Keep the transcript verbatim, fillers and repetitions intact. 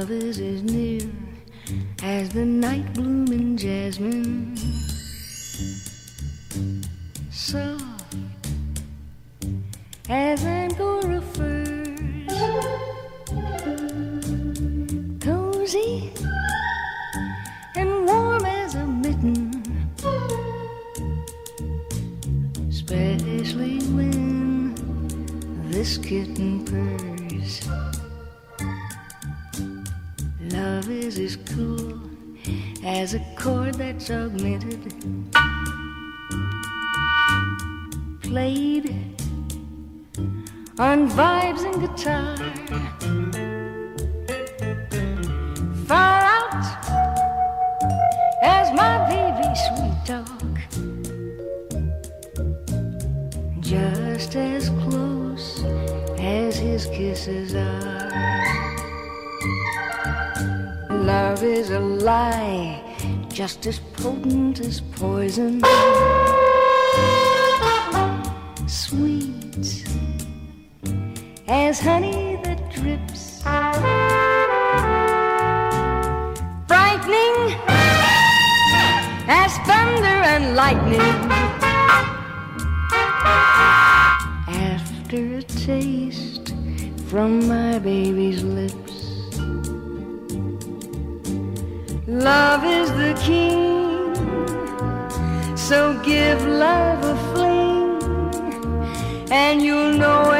Love is as near as the night blooming jasmine, soft as Angora firs, cozy and warm as a mitten, especially when this kitten purrs. Love is as cool as a chord that's augmented, played on vibes and guitar, far out as my baby's sweet talk, just as close as his kisses are. Love is a lie, just as potent as poison, sweet as honey that drips, frightening as thunder and lightning. After a taste from my baby's lips, love is the king, so give love a fling, and you'll know